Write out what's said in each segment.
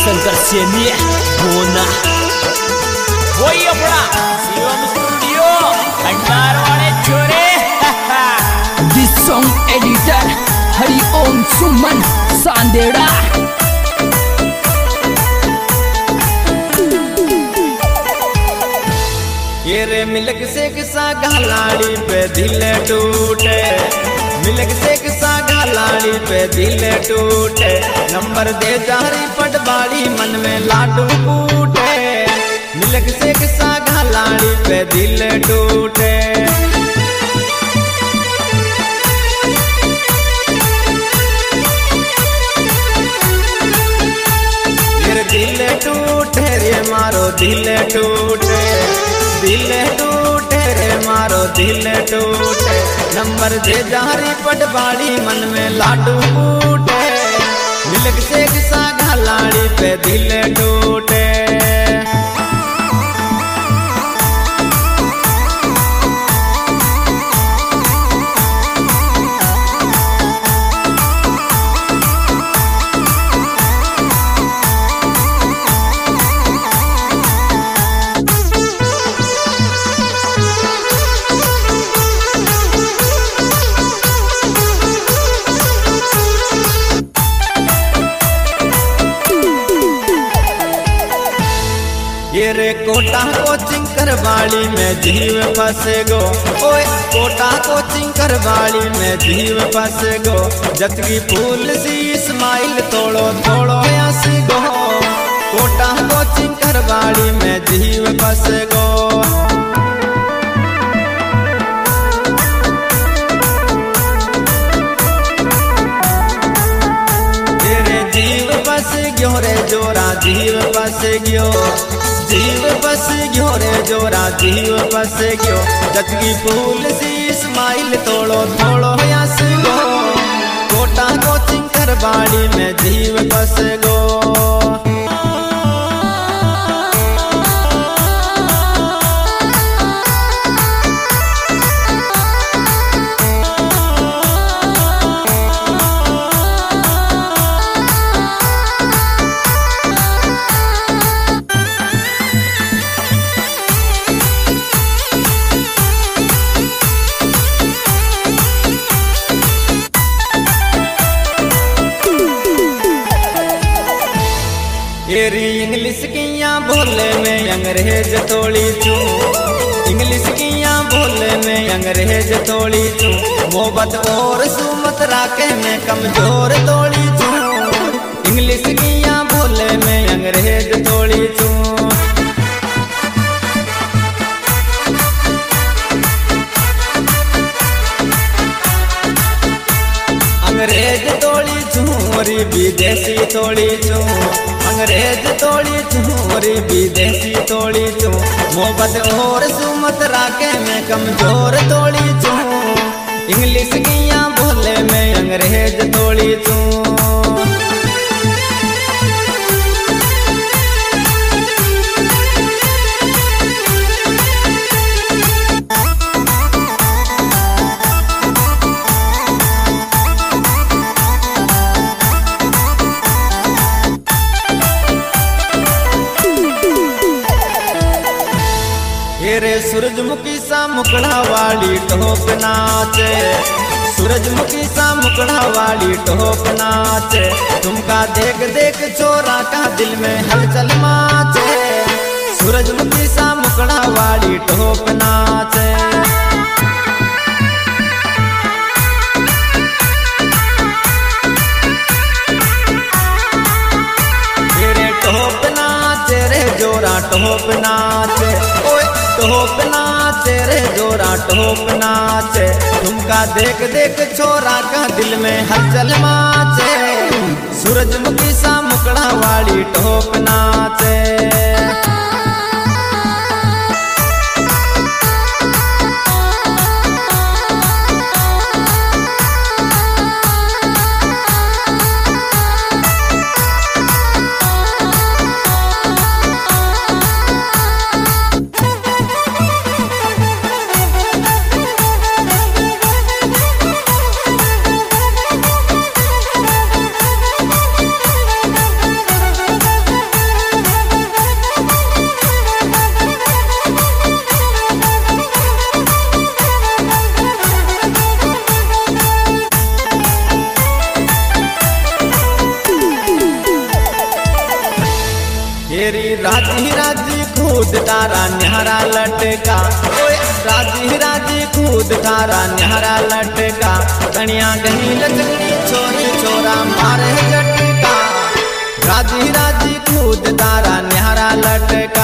शंकर सेनी gonna वही अपना Shivam studio Khandar वाले छोरे। This song editor Hariom Suman Sanderha. ये रे मिलक से किसा घालाड़ी पे दिल टूटे, मिलक से किसा घालाड़ी पे दिल टूटे। नंबर दे जारी पटवाड़ी मन में लाडू फूटे, मिलक से किसा घालाड़ी पे दिल टूटे। मेरे दिल टूटे रे मारो दिल टूटे, दिल टूटे रे मारो दिल टूटे। नंबर दे जारी पटवाड़ी मन में लाडू फूटे, मिलक से किसा घालाड़ी पे दिल टूटे। ये रे कोटा कोचिंग करवाली में जीव फंसे गो, ओए कोटा कोचिंग करवाली में जीव फंसे गो। जतगी फूल सी स्माइल तोड़ो तोड़ो हंसी गो, कोटा कोचिंग करवाली में जीव फंसे गो। जीव बस गयो रे जोरा जीव बस गयो, जीव बस गयो रे जोरा जीव बस गयो। जतगी फूल सी स्माइल तोड़ो तोड़ो हंस गो, कोटा कोचिंग करवाड़ी में जीव बस गो। तेरी इंग्लिश किया बोले में अंग्रेज तोड़ी चू, इंग्लिश किया बोले में अंग्रेज तोड़ी चू। मोहब्बत और सुमत राके में कमजोर तोड़ी चू, इंग्लिश किया बोले में अंग्रेज तोड़ी चू। अंग्रेज तोड़ी चू और विदेशी तोड़ी चू, अंग्रेज तोड़ी चूरी विदेशी तोड़ी चू। मोहब्बत और सुमत राके में कमजोर तोड़ी चू, इंग्लिश किया बोले में अंग्रेज तोड़ी चू। रे सूरजमुखी सा मुकड़ा वाली टोप नाचे, सूरजमुखी सा मुकड़ा वाली टोप नाचे। तुमका देख देख छोरा का दिल में हलचल माचे, सूरजमुखी सा मुकड़ा वाली टोप नाचे। टोप नाचे रे जोरा टोप नाचे, ओए टोप नाचे रे जोरा टोप नाचे। तुमका देख देख छोरा का दिल में हलचल माचे, सूरजमुखी सा मुकड़ा वाली टोप नाचे। येरी राजी राजी खुद तारा न्यारा लटका, ओए राजी राजी खुद तारा न्यारा लटका, कनिया गही लचकनी छोरी छोरा मारे झटका, राजी राजी खुद तारा न्यारा लटका।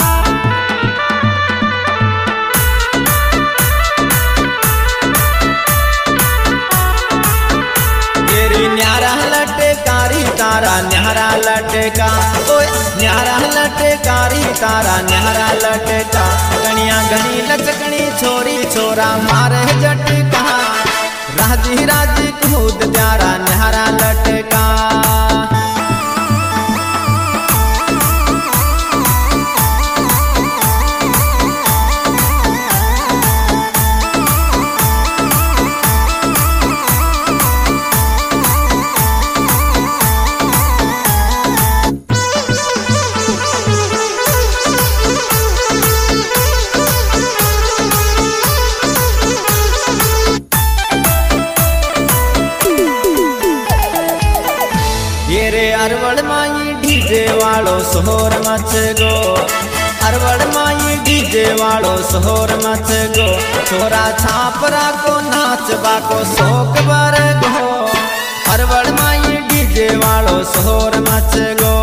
येरी न्यारा लटकारी तारा न्यारा लटका, ओए न्यारा लटकारी तारा न्यारा लटका, कनिया गनी लचकनी छोरी छोरा मारे झटका, राजी राजी खुद तारा न्यारा लटका। येरे अरवड़ माई डीजे वालो सोहर मच गो, अरवड़ माई डीजे वालो सोहर मच गो, छोरा छापरा को नाचबा को शौक बर गो, अरवड़ माई डीजे वालो सोहर मच गो।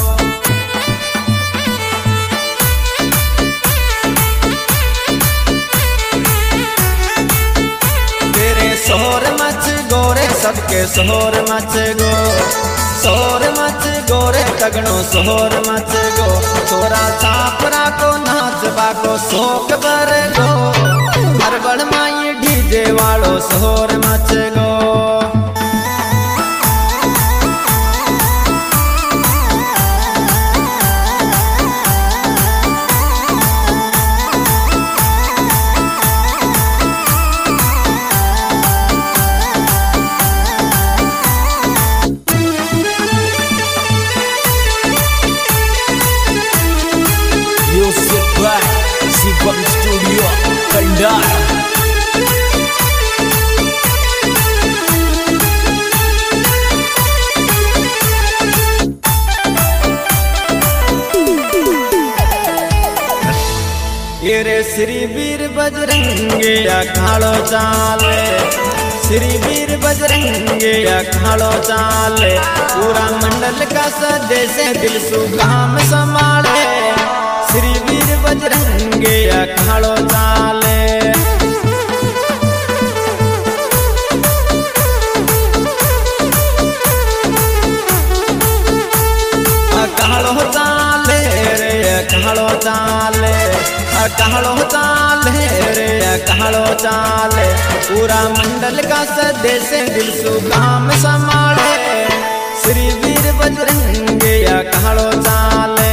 तेरे सोहर मच गोरे सबके सोहर मच गो, सोहर मच गोरे तगड़ो सोहर मच गो, छोरा छापरा को नाचबा को शौक बर गो, अरवड़ माई डीजे वालो सोहर मच गो। Music by Shivam Studio Kendal। येरे श्री वीर बजरंगे अखाड़ो चाले, श्री वीर बजरंगे अखाड़ो चाले, पूरा मंडल का सदेश दिल सुगाम संभाले, श्री वीर बजरंगे अखाड़ो चाले। अखाड़ो चाले रे अखाड़ो चाले, अखाड़ो चाले रे अखाड़ो चाले, पूरा मंडल का सदेश दिल सुगाम संभाले, श्री वीर बजरंगे अखाड़ो चाले।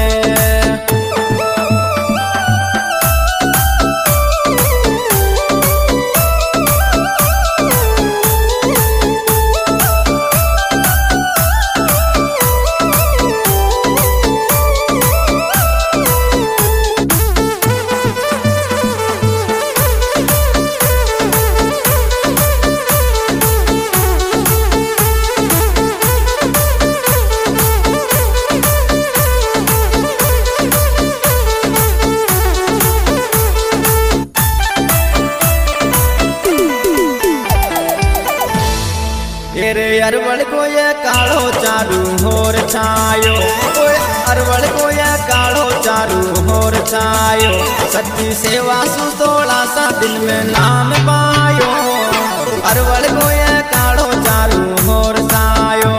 येरे अरवड़ को ये कालो चारू होर छायो, ओए अरवड़ को ये कालो चारू होर छायो, सच्ची सेवा सु तोड़ा सा दिन में नाम पायो, अरवड़ को ये कालो चारू होर छायो।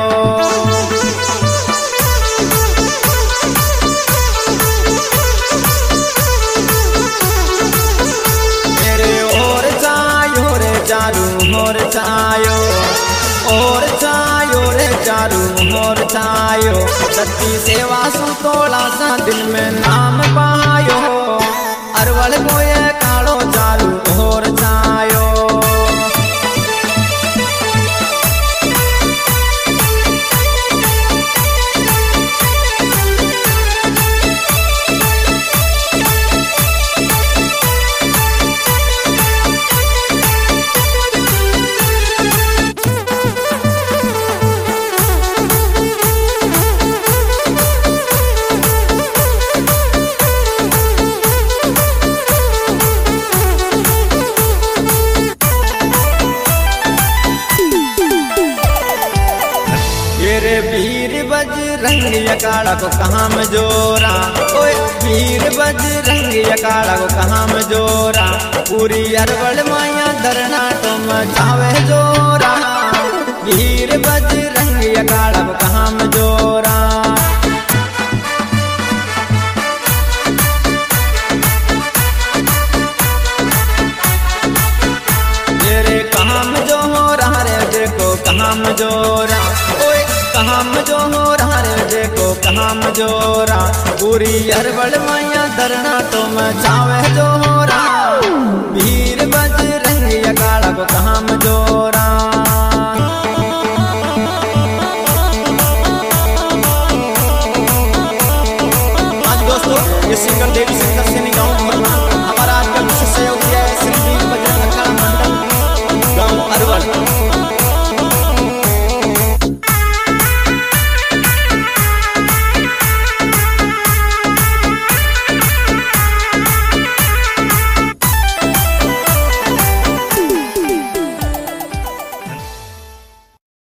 तेरे और छायो रे चारू होर छायो, और छायो रे चारू और छायो, सच्ची सेवा सु तोड़ा सा दिल में नाम पायो, अरवड़ को ये कालो चारू और छायो। बजरंग अकाड़ा को कहाँ में जोरा, ओए वीर बजरंग अकाड़ा को कहाँ में जोरा, पूरी अरवल माया धरना तो मचावे जोरा, वीर बजरंग अकाड़ा को कहाँ में जोरा। कहाँ में जो हो रहा रे देखो कहाँ में जोरा, ओए कहाँ में जो हो रहा रे देखो कहाँ में जोरा, पूरी अरवल माया धरना तो मचावे जोरा, वीर